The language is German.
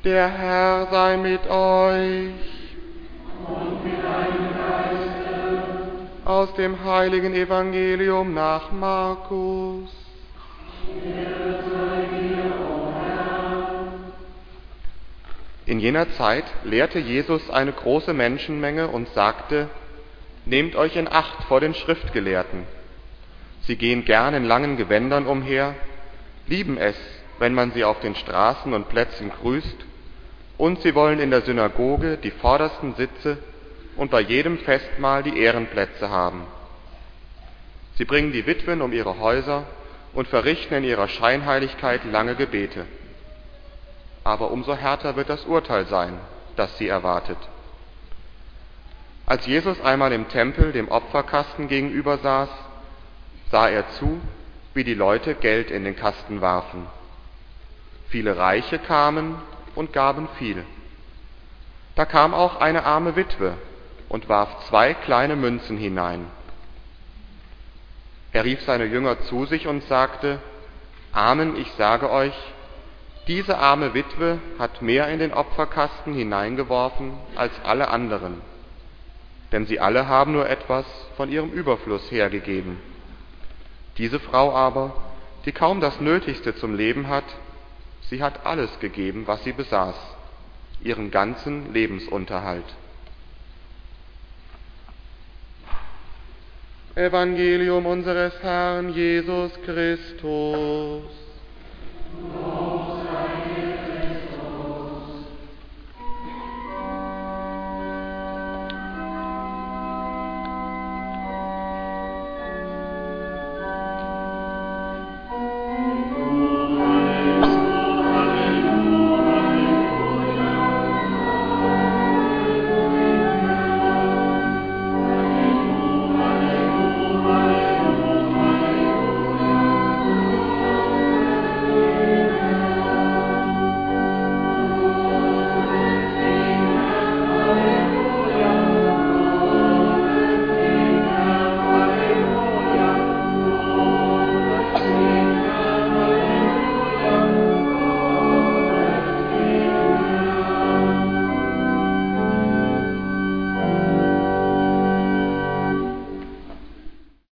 Der Herr sei mit euch. Und mit deinem Geiste. Aus dem heiligen Evangelium nach Markus. Ehre sei dir, o Herr. In jener Zeit lehrte Jesus eine große Menschenmenge und sagte: Nehmt euch in Acht vor den Schriftgelehrten. Sie gehen gern in langen Gewändern umher, lieben es, wenn man sie auf den Straßen und Plätzen grüßt, und sie wollen in der Synagoge die vordersten Sitze und bei jedem Festmahl die Ehrenplätze haben. Sie bringen die Witwen um ihre Häuser und verrichten in ihrer Scheinheiligkeit lange Gebete. Aber umso härter wird das Urteil sein, das sie erwartet. Als Jesus einmal im Tempel dem Opferkasten gegenüber saß, sah er zu, wie die Leute Geld in den Kasten warfen. Viele Reiche kamen und gaben viel. Da kam auch eine arme Witwe und warf 2 kleine Münzen hinein. Er rief seine Jünger zu sich und sagte: Amen, ich sage euch, diese arme Witwe hat mehr in den Opferkasten hineingeworfen als alle anderen. Denn sie alle haben nur etwas von ihrem Überfluss hergegeben. Diese Frau aber, die kaum das Nötigste zum Leben hat, sie hat alles gegeben, was sie besaß, ihren ganzen Lebensunterhalt. Evangelium unseres Herrn Jesus Christus.